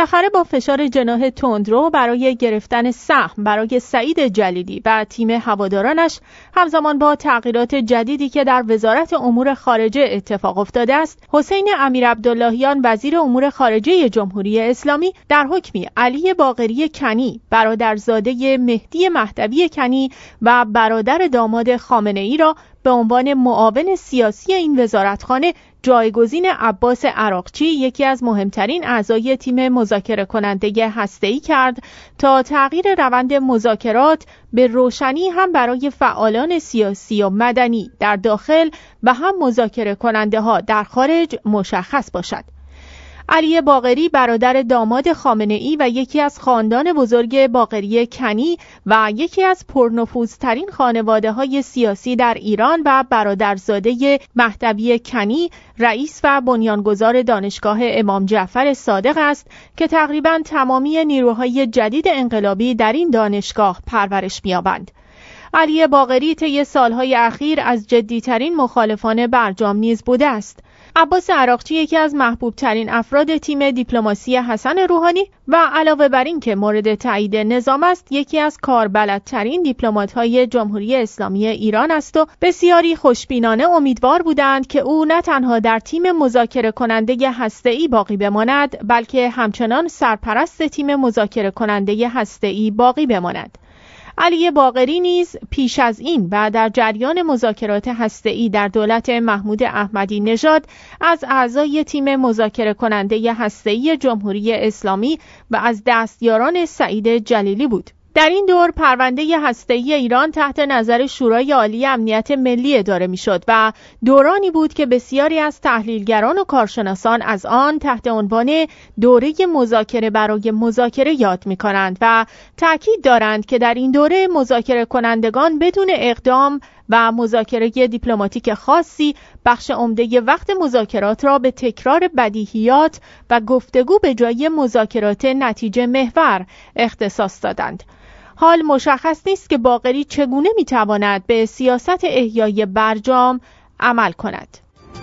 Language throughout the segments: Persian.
بالاخره با فشار جناح تندرو برای گرفتن سهم برای سعید جلیلی و تیم هوادارانش همزمان با تغییرات جدیدی که در وزارت امور خارجه اتفاق افتاده است، حسین امیرعبداللهیان وزیر امور خارجه جمهوری اسلامی در حکمی علی باقری کنی برادرزاده مهدی مهدوی کنی و برادر داماد خامنه‌ای را به عنوان معاون سیاسی این وزارتخانه جایگزین عباس عراقچی، یکی از مهمترین اعضای تیم مذاکره کننده هسته‌ای کرد تا تغییر روند مذاکرات به روشنی هم برای فعالان سیاسی و مدنی در داخل و هم مذاکره کننده ها در خارج مشخص باشد. علی باقری برادر داماد خامنه‌ای و یکی از خاندان بزرگ باقری کنی و یکی از پرنفوذترین خانواده‌های سیاسی در ایران و برادرزاده مهدوی کنی رئیس و بنیانگذار دانشگاه امام جعفر صادق است که تقریباً تمامی نیروهای جدید انقلابی در این دانشگاه پرورش می‌یابند. علی باقری طی سالهای اخیر از جدی‌ترین مخالفان برجام نیز بوده است. عباس عراقچی یکی از محبوب‌ترین افراد تیم دیپلماسی حسن روحانی و علاوه بر این که مورد تایید نظام است، یکی از کاربلدترین دیپلمات‌های جمهوری اسلامی ایران است و بسیاری خوشبینانه امیدوار بودند که او نه تنها در تیم مذاکره کننده هسته‌ای باقی بماند، بلکه همچنان سرپرست تیم مذاکره کننده هسته‌ای باقی بماند. علی باقری نیز پیش از این و در جریان مذاکرات هسته‌ای در دولت محمود احمدی نژاد از اعضای تیم مذاکره کننده هسته‌ای جمهوری اسلامی و از دستیاران سعید جلیلی بود. در این دور پرونده هسته‌ای ایران تحت نظر شورای عالی امنیت ملی اداره می‌شد و دورانی بود که بسیاری از تحلیلگران و کارشناسان از آن تحت عنوان دوره مذاکره برای مذاکره یاد می‌کنند و تأکید دارند که در این دوره مذاکره کنندگان بدون اقدام و مذاکره دیپلماتیک خاصی بخش عمده وقت مذاکرات را به تکرار بدیهیات و گفتگو به جای مذاکرات نتیجه محور اختصاص دادند. حال مشخص نیست که باقری چگونه میتواند به سیاست احیای برجام عمل کند.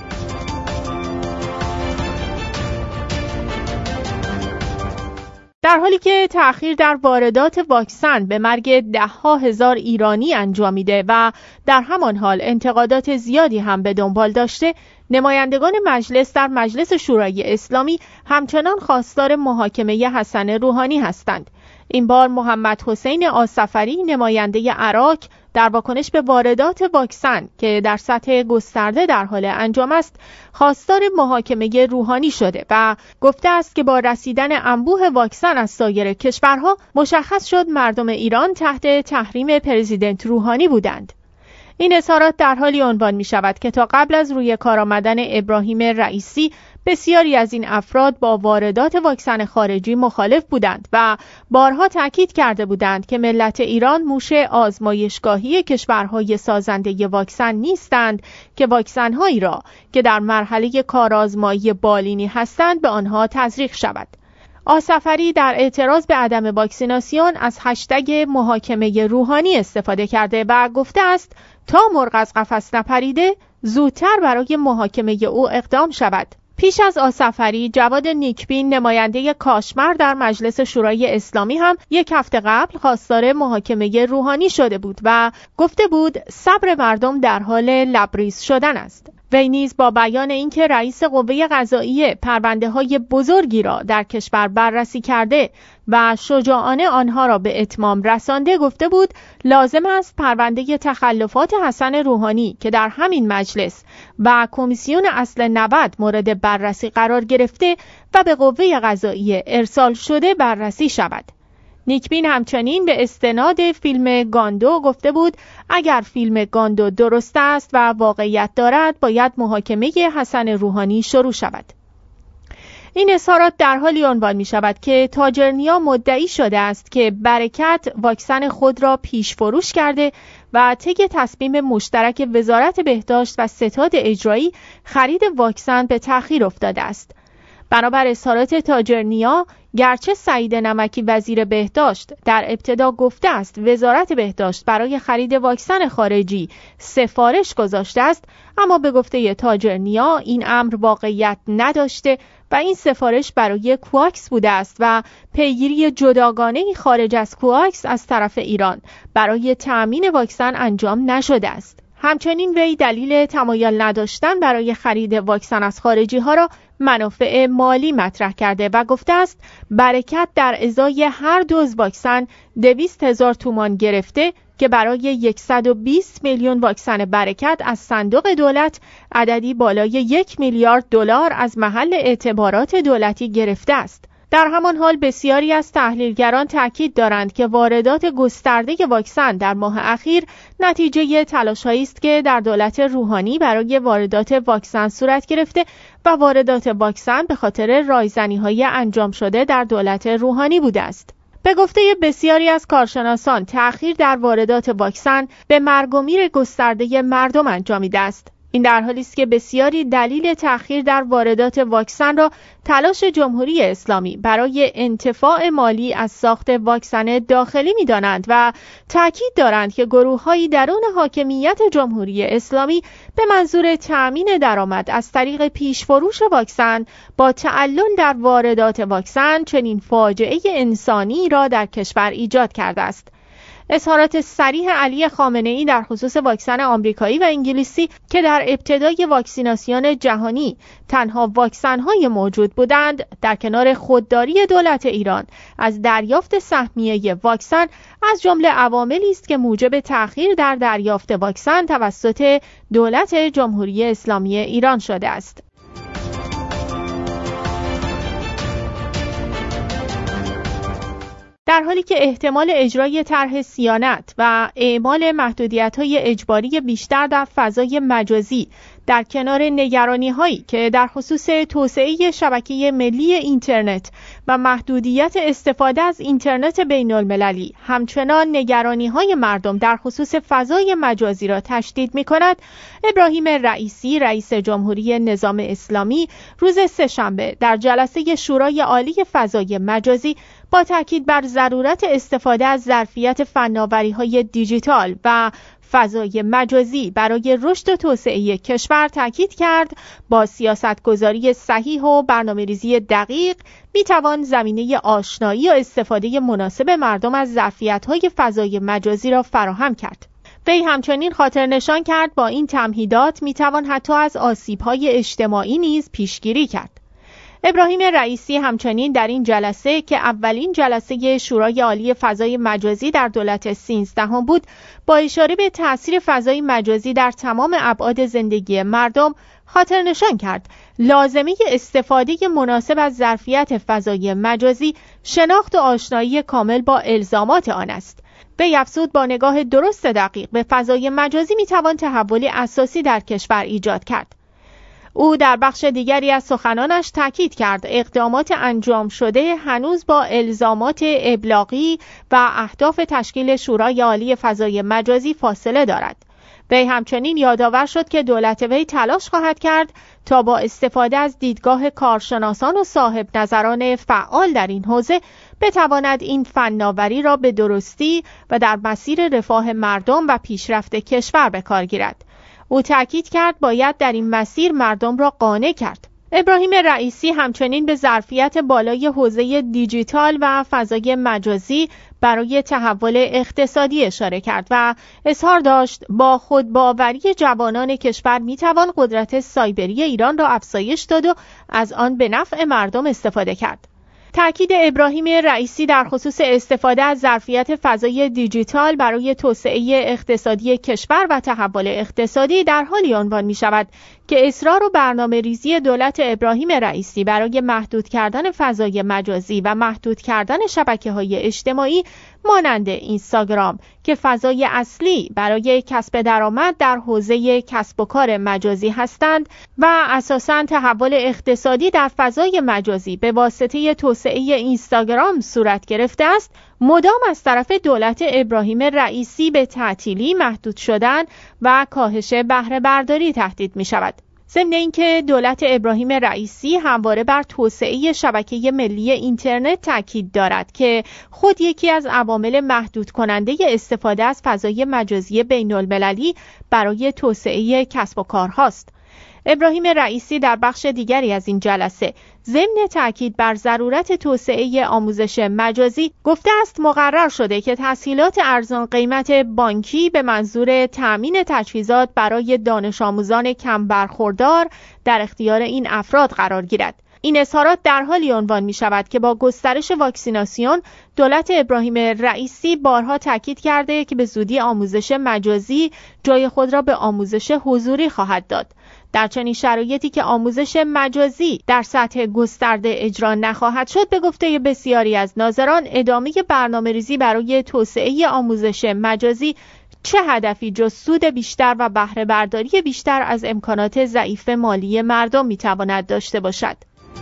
در حالی که تأخیر در واردات واکسن به مرگ ده‌ها هزار ایرانی انجامیده و در همان حال انتقادات زیادی هم به دنبال داشته، نمایندگان مجلس در مجلس شورای اسلامی همچنان خواستار محاکمه حسن روحانی هستند. این بار محمد حسین آصفری نماینده عراق در واکنش به واردات واکسن که در سطح گسترده در حال انجام است، خواستار محاکمه روحانی شده و گفته است که با رسیدن انبوه واکسن از سایر کشورها مشخص شد مردم ایران تحت تحریم پرزیدنت روحانی بودند. این اظهارات در حالی عنوان می شود که تا قبل از روی کار آمدن ابراهیم رئیسی بسیاری از این افراد با واردات واکسن خارجی مخالف بودند و بارها تاکید کرده بودند که ملت ایران موش آزمایشگاهی کشورهای سازنده واکسن نیستند که واکسن‌هایی را که در مرحله کارآزمایی بالینی هستند به آنها تزریق شود. آصفری در اعتراض به عدم واکسیناسیون از هشتگ محاکمه روحانی استفاده کرده و گفته است تا مرغ از قفس نپریده زودتر برای محاکمه او اقدام شود. پیش از آصفری، جواد نیکبین نماینده کاشمر در مجلس شورای اسلامی هم یک هفته قبل خواستار محاکمه روحانی شده بود و گفته بود صبر مردم در حال لبریز شدن است. وی نیز با بیان اینکه رئیس قوه قضاییه پرونده‌های بزرگی را در کشور بررسی کرده و شجاعانه آنها را به اتمام رسانده، گفته بود لازم است پرونده تخلفات حسن روحانی که در همین مجلس و کمیسیون اصل 90 مورد بررسی قرار گرفته و به قوه قضاییه ارسال شده بررسی شود. نیکبین همچنین به استناد فیلم گاندو گفته بود اگر فیلم گاندو درست است و واقعیت دارد باید محاکمه حسن روحانی شروع شود. این اظهارات در حالی عنوان می شود که تاجرنیا مدعی شده است که برکت واکسن خود را پیش فروش کرده و طی تصمیم مشترک وزارت بهداشت و ستاد اجرایی خرید واکسن به تأخیر افتاده است. بنابر اظهارات تاجرنیا، گرچه سعید نمکی وزیر بهداشت در ابتدا گفته است وزارت بهداشت برای خرید واکسن خارجی سفارش گذاشته است، اما به گفته تاجرنیا این امر واقعیت نداشته و این سفارش برای کواکس بوده است و پیگیری جداگانه‌ای خارج از کواکس از طرف ایران برای تأمین واکسن انجام نشده است. همچنین وی دلیل تمایل نداشتن برای خرید واکسن از خارجی ها را منافع مالی مطرح کرده و گفته است برکت در ازای هر دوز واکسن 200,000 تومان گرفته که برای 120 میلیون واکسن برکت از صندوق دولت عددی بالای 1 میلیارد دلار از محل اعتبارات دولتی گرفته است. در همان حال بسیاری از تحلیلگران تاکید دارند که واردات گسترده واکسن در ماه اخیر نتیجه تلاش‌هایی است که در دولت روحانی برای واردات واکسن صورت گرفته و واردات واکسن به خاطر رایزنی‌های انجام شده در دولت روحانی بوده است. به گفته بسیاری از کارشناسان، تأخیر در واردات واکسن به مرگ و میر گسترده مردم انجامیده است. این در حالی است که بسیاری دلیل تأخیر در واردات واکسن را تلاش جمهوری اسلامی برای انتفاع مالی از ساخت واکسن داخلی می‌دانند و تاکید دارند که گروه‌هایی درون حاکمیت جمهوری اسلامی به منظور تأمین درآمد از طریق پیش‌فروش واکسن با تعلل در واردات واکسن چنین فاجعه انسانی را در کشور ایجاد کرده است. اظهارات صریح علی خامنه‌ای در خصوص واکسن آمریکایی و انگلیسی که در ابتدای واکسیناسیون جهانی تنها واکسن‌های موجود بودند، در کنار خودداری دولت ایران از دریافت سهمیه واکسن از جمله عواملی است که موجب تأخیر در دریافت واکسن توسط دولت جمهوری اسلامی ایران شده است. در حالی که احتمال اجرای طرح صیانت و اعمال محدودیت‌های اجباری بیشتر در فضای مجازی در کنار نگرانی‌هایی که در خصوص توسعه شبکه ملی اینترنت و محدودیت استفاده از اینترنت بین‌المللی همچنان نگرانی‌های مردم در خصوص فضای مجازی را تشدید می‌کند، ابراهیم رئیسی رئیس جمهوری نظام اسلامی روز سه‌شنبه در جلسه شورای عالی فضای مجازی با تاکید بر ضرورت استفاده از ظرفیت فناوری‌های دیجیتال و فضای مجازی برای رشد و توسعه کشور تاکید کرد با سیاستگذاری صحیح و برنامه‌ریزی دقیق میتوان زمینه آشنایی و استفاده مناسب مردم از ظرفیت‌های فضای مجازی را فراهم کرد. وی همچنین خاطر نشان کرد با این تمهیدات میتوان حتی از آسیب‌های اجتماعی نیز پیشگیری کرد. ابراهیم رئیسی همچنین در این جلسه که اولین جلسه شورای عالی فضای مجازی در دولت 13 بود، با اشاره به تأثیر فضای مجازی در تمام ابعاد زندگی مردم خاطر نشان کرد لازمه استفاده مناسب از ظرفیت فضای مجازی شناخت و آشنایی کامل با الزامات آن است. وی افزود با نگاه درست دقیق به فضای مجازی میتوان تحول اساسی در کشور ایجاد کرد. او در بخش دیگری از سخنانش تاکید کرد اقدامات انجام شده هنوز با الزامات ابلاغی و اهداف تشکیل شورای عالی فضای مجازی فاصله دارد. وی همچنین یادآور شد که دولت وی تلاش خواهد کرد تا با استفاده از دیدگاه کارشناسان و صاحب نظران فعال در این حوزه بتواند این فناوری را به درستی و در مسیر رفاه مردم و پیشرفت کشور به کار گیرد. او تاکید کرد باید در این مسیر مردم را قانع کرد. ابراهیم رئیسی همچنین به ظرفیت بالای حوزه دیجیتال و فضای مجازی برای تحول اقتصادی اشاره کرد و اظهار داشت با خودباوری جوانان کشور میتوان قدرت سایبری ایران را افزایش داد و از آن به نفع مردم استفاده کرد. تأکید ابراهیم رئیسی در خصوص استفاده از ظرفیت فضای دیجیتال برای توسعه اقتصادی کشور و تحول اقتصادی در حالی عنوان می شود که اصرار و برنامه ریزی دولت ابراهیم رئیسی برای محدود کردن فضای مجازی و محدود کردن شبکه‌های اجتماعی مانند اینستاگرام که فضای اصلی برای کسب درآمد در حوزه کسب و کار مجازی هستند و اساساً تحول اقتصادی در فضای مجازی به واسطه توسعه اینستاگرام صورت گرفته است، مدام از طرف دولت ابراهیم رئیسی به تعطیلی، محدود شدن و کاهش بهره برداری تهدید می شود. ضمن اینکه دولت ابراهیم رئیسی همواره بر توسعه شبکه ملی اینترنت تاکید دارد که خود یکی از عوامل محدود کننده استفاده از فضای مجازی بین‌المللی برای توسعه کسب و کارهاست. ابراهیم رئیسی در بخش دیگری از این جلسه ضمن تاکید بر ضرورت توسعه آموزش مجازی گفته است مقرر شده که تسهیلات ارزان قیمت بانکی به منظور تأمین تجهیزات برای دانش آموزان کم برخوردار در اختیار این افراد قرار گیرد. این اظهارات در حالی عنوان می شود که با گسترش واکسیناسیون دولت ابراهیم رئیسی بارها تاکید کرده که به زودی آموزش مجازی جای خود را به آموزش حضوری خواهد داد. در چنین شرایطی که آموزش مجازی در سطح گسترده اجرا نخواهد شد، به گفته بسیاری از ناظران ادامه برنامه‌ریزی برای توسعه آموزش مجازی چه هدفی جز سود بیشتر و بهره برداری بیشتر از امکانات ضعیف مالی مردم میتواند داشته باشد.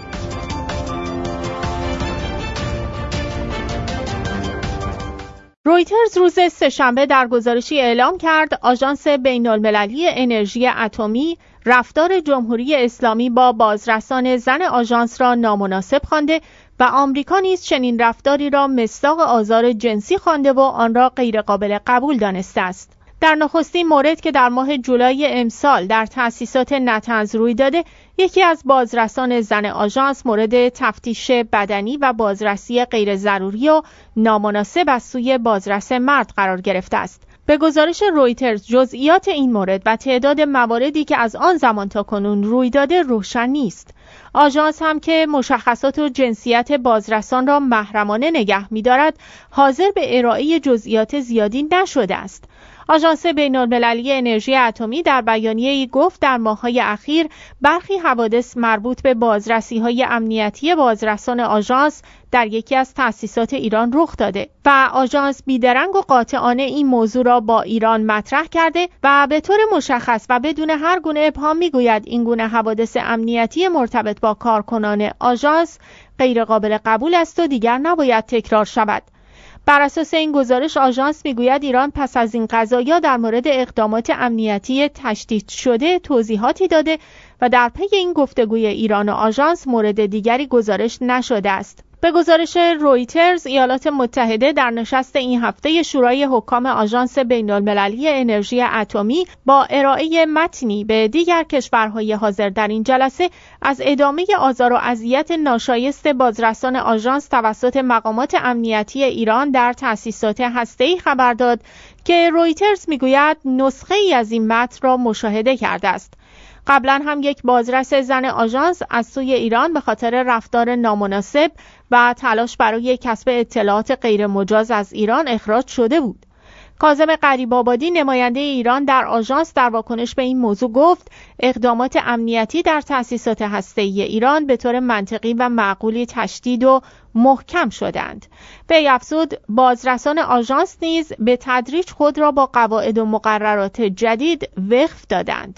رویترز روز سه‌شنبه در گزارشی اعلام کرد آژانس بین‌المللی انرژی اتمی رفتار جمهوری اسلامی با بازرسان زن آژانس را نامناسب خوانده و آمریکا نیز چنین رفتاری را مصداق آزار جنسی خوانده و آن را غیرقابل قبول دانسته است. در نخستین مورد که در ماه جولای امسال در تأسیسات نطنز روی داده، یکی از بازرسان زن آژانس مورد تفتیش بدنی و بازرسی غیر ضروری و نامناسب از سوی بازرس مرد قرار گرفته است. به گزارش رویترز جزئیات این مورد و تعداد مواردی که از آن زمان تا کنون روی داده روشن نیست. آژانس هم که مشخصات و جنسیت بازرسان را محرمانه نگه می‌دارد، حاضر به ارائه جزئیات زیادی نشده است. آژانس بین‌المللی انرژی اتمی در بیانیه‌ای گفت در ماه‌های اخیر برخی حوادث مربوط به بازرسی‌های امنیتی بازرسان آژانس در یکی از تأسیسات ایران رخ داده و آژانس بیدرنگ و قاطعانه این موضوع را با ایران مطرح کرده و به طور مشخص و بدون هر گونه ابهام میگوید این گونه حوادث امنیتی مرتبط با کارکنان آژانس غیر قابل قبول است و دیگر نباید تکرار شود. بر اساس این گزارش آژانس میگوید ایران پس از این قضایا در مورد اقدامات امنیتی تشدید شده توضیحاتی داده و در پی این گفتگوی ایران و آژانس مورد دیگری گزارش نشده است. به گزارش رویترز ایالات متحده در نشست این هفته شورای حکام آژانس بین‌المللی انرژی اتمی با ارائه متنی به دیگر کشورهای حاضر در این جلسه از ادامه آزار و اذیت ناشایست بازرسان آژانس توسط مقامات امنیتی ایران در تأسیسات هسته‌ای خبر داد که رویترز میگوید نسخه ای از این متن را مشاهده کرده است. قبلا هم یک بازرس زن آژانس از سوی ایران به خاطر رفتار نامناسب و تلاش برای کسب اطلاعات غیر مجاز از ایران اخراج شده بود. کاظم غریب‌آبادی نماینده ایران در آژانس در واکنش به این موضوع گفت اقدامات امنیتی در تأسیسات هسته‌ای ایران به طور منطقی و معقولی تشدید و محکم شدند. وی افزود بازرسان آژانس نیز به تدریج خود را با قواعد و مقررات جدید وقف دادند.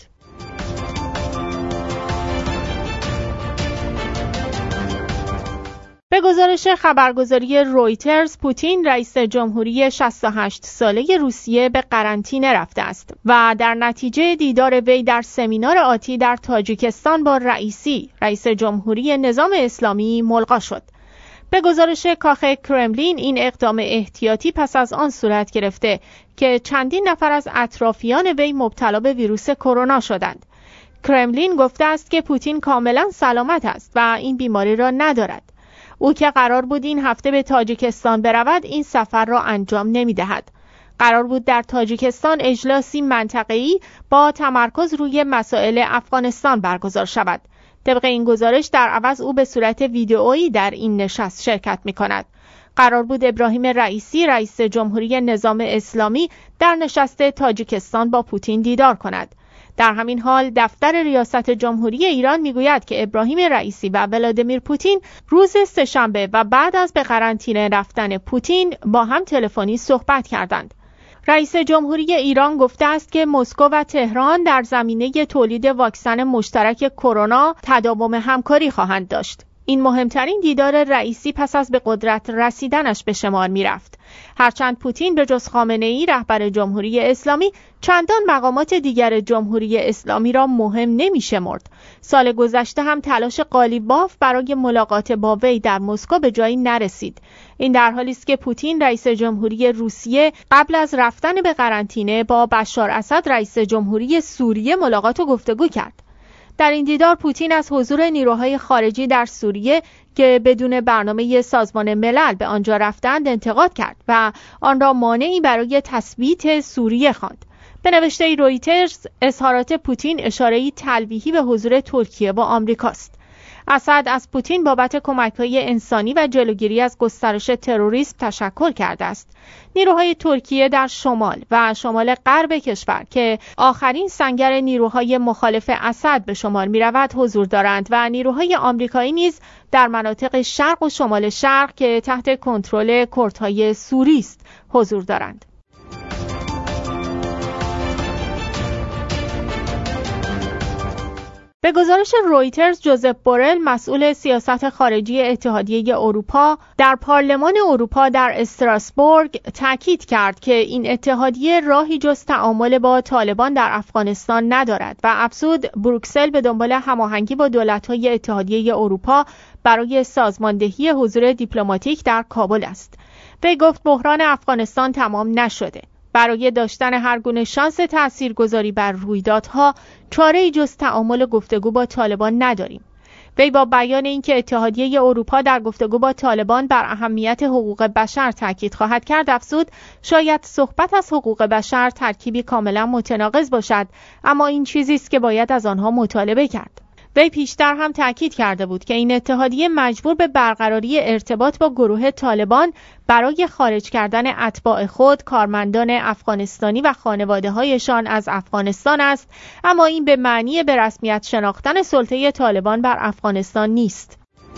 به گزارش خبرگزاری رویترز پوتین رئیس جمهوری 68 ساله روسیه به قرنطینه رفته است و در نتیجه دیدار وی در سمینار آتی در تاجیکستان با رئیسی رئیس جمهوری نظام اسلامی ملقا شد. به گزارش کاخ کرملین این اقدام احتیاطی پس از آن صورت گرفته که چندین نفر از اطرافیان وی مبتلا به ویروس کرونا شدند. کرملین گفته است که پوتین کاملا سلامت است و این بیماری را ندارد. او که قرار بود این هفته به تاجیکستان برود این سفر را انجام نمی‌دهد. قرار بود در تاجیکستان اجلاسی منطقه‌ای با تمرکز روی مسائل افغانستان برگزار شود. طبق این گزارش در عوض او به صورت ویدئویی در این نشست شرکت می‌کند. قرار بود ابراهیم رئیسی رئیس جمهوری نظام اسلامی در نشست تاجیکستان با پوتین دیدار کند. در همین حال دفتر ریاست جمهوری ایران میگوید که ابراهیم رئیسی و ولادیمیر پوتین روز سه‌شنبه و بعد از به قرنطینه رفتن پوتین با هم تلفنی صحبت کردند. رئیس جمهوری ایران گفته است که مسکو و تهران در زمینه تولید واکسن مشترک کرونا تداوم همکاری خواهند داشت. این مهمترین دیدار رئیسی پس از به قدرت رسیدنش به شمار می‌رفت. هرچند پوتین به جز خامنه‌ای رهبر جمهوری اسلامی چندان مقامات دیگر جمهوری اسلامی را مهم نمی‌شمرد. سال گذشته هم تلاش قالیباف برای ملاقات با وی در مسکو به جایی نرسید. این در حالی است که پوتین رئیس جمهوری روسیه قبل از رفتن به قرنطینه با بشار اسد رئیس جمهوری سوریه ملاقات و گفتگو کرد. در این دیدار پوتین از حضور نیروهای خارجی در سوریه که بدون برنامه سازمان ملل به آنجا رفتند انتقاد کرد و آن را مانعی برای تثبیت سوریه خواند. به نوشته رویترز اظهارات پوتین اشاره‌ای تلویحی به حضور ترکیه با آمریکاست. اسد از پوتین بابت کمک‌های انسانی و جلوگیری از گسترش تروریسم تشکر کرده است. نیروهای ترکیه در شمال و شمال غرب کشور که آخرین سنگر نیروهای مخالف اسد به شمار می‌رود حضور دارند و نیروهای آمریکایی نیز در مناطق شرق و شمال شرق که تحت کنترل کردهای سوری است حضور دارند. به گزارش رویترز، جوزف بورل مسئول سیاست خارجی اتحادیه اروپا در پارلمان اروپا در استراسبورگ تاکید کرد که این اتحادیه راهی جز تعامل با طالبان در افغانستان ندارد و افزود بروکسل به دنبال هماهنگی با دولت‌های اتحادیه اروپا برای سازماندهی حضور دیپلماتیک در کابل است. وی گفت بحران افغانستان تمام نشده. برای داشتن هر گونه شانس تاثیرگذاری بر رویدادها چاره‌ای جز تعامل و گفتگو با طالبان نداریم. وی با بیان اینکه اتحادیه اروپا در گفتگو با طالبان بر اهمیت حقوق بشر تاکید خواهد کرد افزود شاید صحبت از حقوق بشر ترکیبی کاملا متناقض باشد، اما این چیزی است که باید از آنها مطالبه کرد. وی پیشتر هم تاکید کرده بود که این اتحادیه مجبور به برقراری ارتباط با گروه طالبان برای خارج کردن اتباع خود، کارمندان افغانستانی و خانواده‌هایشان از افغانستان است، اما این به معنی به رسمیت شناختن سلطه طالبان بر افغانستان نیست.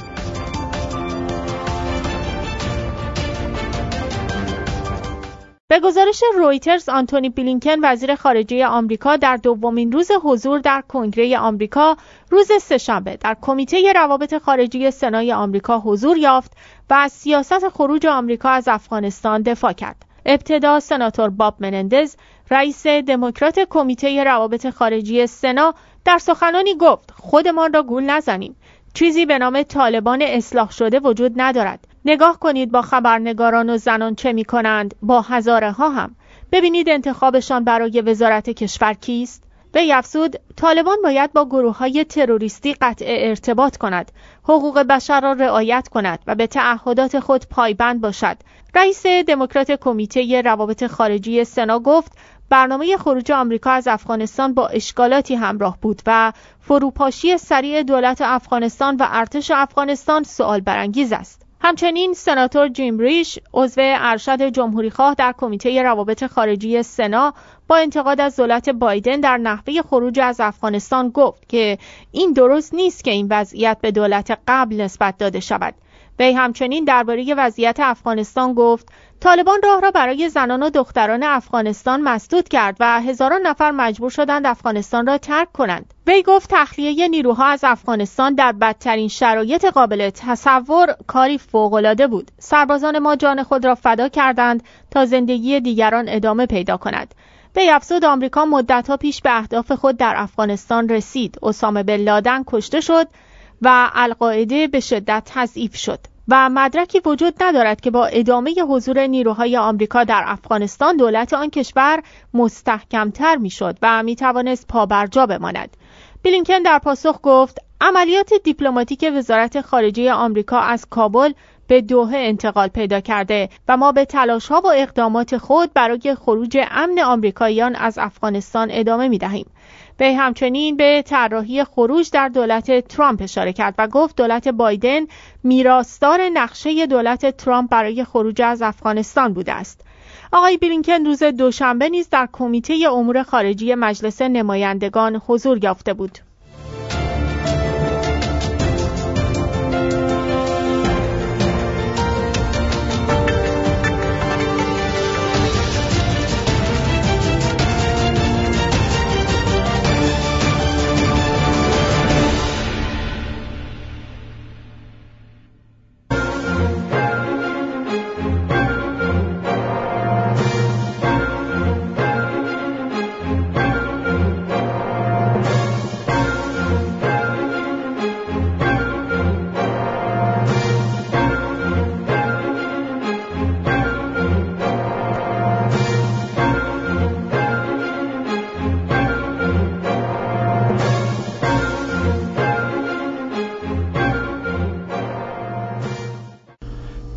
به گزارش رویترز، آنتونی بلینکن وزیر خارجه آمریکا در دومین روز حضور در کنگره آمریکا روز سه‌شنبه در کمیته روابط خارجی سنای آمریکا حضور یافت و از سیاست خروج آمریکا از افغانستان دفاع کرد. ابتدا سناتور باب منندز، رئیس دموکرات کمیته روابط خارجی سنا، در سخنانی گفت خودمان را گول نزنیم. چیزی به نام طالبان اصلاح شده وجود ندارد. نگاه کنید با خبرنگاران و زنان چه می کنند، با هزاره ها هم. ببینید انتخابشان برای وزارت کشور کیست؟ وی افزود طالبان باید با گروه های تروریستی قطع ارتباط کند، حقوق بشر را رعایت کند و به تعهدات خود پایبند باشد. رئیس دموکرات کمیته روابط خارجی سنا گفت برنامه خروج آمریکا از افغانستان با اشکالاتی همراه بود و فروپاشی سریع دولت افغانستان و ارتش افغانستان سؤال برانگیز است. همچنین سناتور جیم ریش، عضو ارشد جمهوریخواه در کمیته روابط خارجی سنا، با انتقاد از دولت بایدن در نحوه خروج از افغانستان گفت که این درست نیست که این وضعیت به دولت قبل نسبت داده شود. وی همچنین درباره وضعیت افغانستان گفت طالبان راه را برای زنان و دختران افغانستان مسدود کرد و هزاران نفر مجبور شدند افغانستان را ترک کنند. وی گفت تخلیه نیروها از افغانستان در بدترین شرایط قابل تصور کاری فوق‌العاده بود. سربازان ما جان خود را فدا کردند تا زندگی دیگران ادامه پیدا کند. وی افزود آمریکا مدت‌ها پیش به اهداف خود در افغانستان رسید. اسامه بن لادن کشته شد و القاعده به شدت تضعیف شد و مدرکی وجود ندارد که با ادامه حضور نیروهای آمریکا در افغانستان دولت آن کشور مستحکمتر میشد و میتوانست پابرجا بماند. بلینکن در پاسخ گفت عملیات دیپلماتیک وزارت خارجه آمریکا از کابل به دوحه انتقال پیدا کرده و ما به تلاش‌ها و اقدامات خود برای خروج امن آمریکاییان از افغانستان ادامه می‌دهیم. وی همچنین به طراحی خروج در دولت ترامپ اشاره کرد و گفت دولت بایدن میراثدار نقشه دولت ترامپ برای خروج از افغانستان بوده است. آقای بلینکن روز دوشنبه نیز در کمیته امور خارجی مجلس نمایندگان حضور یافته بود.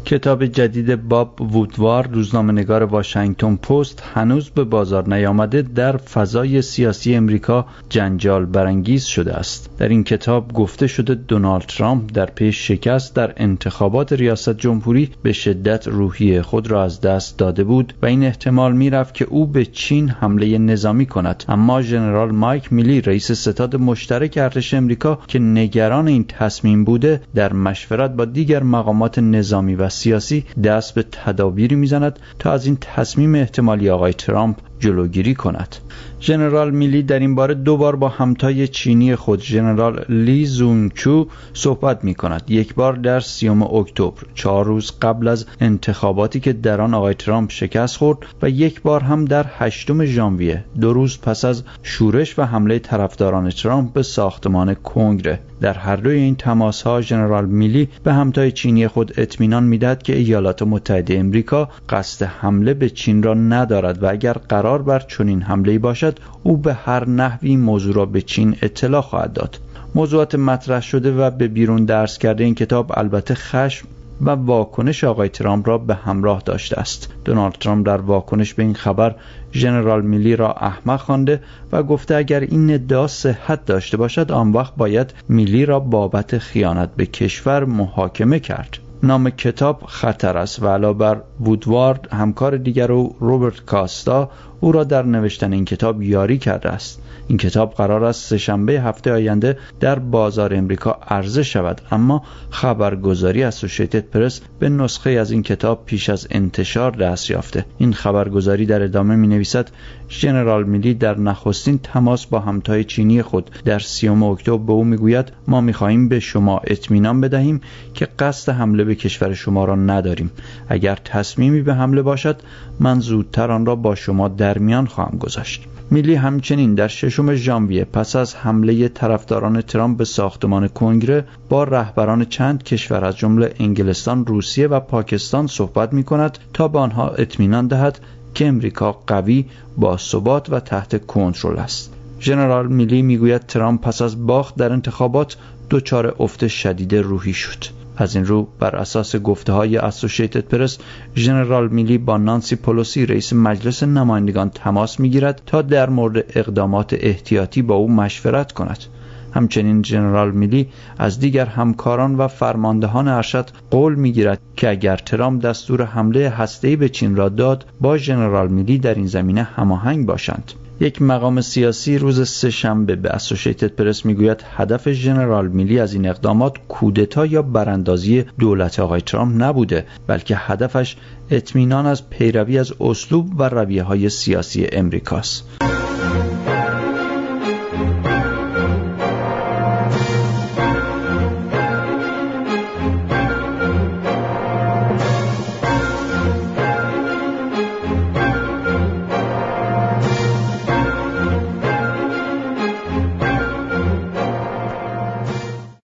کتاب جدید باب وودوارد، روزنامه‌نگار واشنگتن پست، هنوز به بازار نیامده، در فضای سیاسی امریکا جنجال برانگیز شده است. در این کتاب گفته شده دونالد ترامپ در پی شکست در انتخابات ریاست جمهوری به شدت روحیه خود را از دست داده بود و این احتمال می‌رفت که او به چین حمله نظامی کند. اما ژنرال مایک میلی، رئیس ستاد مشترک ارتش امریکا که نگران این تصمیم بوده، در مشورت با دیگر مقامات نظامی و سیاسی دست به تدابیری میزند تا از این تصمیم احتمالی آقای ترامپ جلوگیری کند. ژنرال میلی در این باره 2 بار با همتای چینی خود ژنرال لی زونگچو صحبت می کند. یک بار در 30 اکتبر، 4 روز قبل از انتخاباتی که در آن آقای ترامپ شکست خورد، و یک بار هم در 8 ژانویه، 2 روز پس از شورش و حمله طرفداران ترامپ به ساختمان کنگره. در هر دوی این تماس‌ها ژنرال میلی به همتای چینی خود اطمینان می‌دهد که ایالات متحده آمریکا قصد حمله به چین را ندارد و اگر قرار بر چنین حمله‌ای باشد، او به هر نحوی موضوع را به چین اطلاع خواهد داد. موضوعات مطرح شده و به بیرون درس کرده این کتاب البته خشم و واکنش آقای ترامپ را به همراه داشته است. دونالد ترامپ در واکنش به این خبر ژنرال میلی را احمق خوانده و گفته اگر این ادعا صحت داشته باشد، آن وقت باید میلی را بابت خیانت به کشور محاکمه کرد. نام کتاب خطر است و علاوه بر وودوارد، همکار دیگر او روبرت کاستا او را در نوشتن این کتاب یاری کرده است. این کتاب قرار است سه‌شنبه هفته آینده در بازار امریکا عرضه شود، اما خبرگزاری اسوسییتد پرس به نسخه از این کتاب پیش از انتشار دست یافته. این خبرگزاری در ادامه می‌نویسد ژنرال میلی در نخستین تماس با همتای چینی خود در 30 اکتبر به او میگوید ما می‌خواهیم به شما اطمینان بدهیم که قصد حمله به کشور شما را نداریم. اگر تصمیمی به حمله باشد، من زودتر آن را با شما در میان خواهم گذاشت. میلی همچنین در 6 ژانویه پس از حمله طرفداران ترامپ به ساختمان کنگره با رهبران چند کشور از جمله انگلستان، روسیه و پاکستان صحبت می‌کند تا به آنها اطمینان دهد که امریکا قوی، باثبات و تحت کنترل است. ژنرال میلی میگوید ترامپ پس از باخت در انتخابات دچار افت شدید روحی شد. از این رو بر اساس گفته‌های اسوسییتد پرس، ژنرال میلی با نانسی پلوسی رئیس مجلس نمایندگان تماس می‌گیرد تا در مورد اقدامات احتیاطی با او مشورت کند. همچنین ژنرال میلی از دیگر همکاران و فرماندهان ارشد قول می‌گیرد که اگر ترامپ دستور حمله هسته‌ای به چین را داد، با ژنرال میلی در این زمینه هماهنگ باشند. یک مقام سیاسی روز سه‌شنبه به اسوسییتد پرس میگوید هدف ژنرال میلی از این اقدامات کودتا یا براندازی دولت آقای ترامپ نبوده، بلکه هدفش اطمینان از پیروی از اسلوب و رویه‌های سیاسی امریکاست.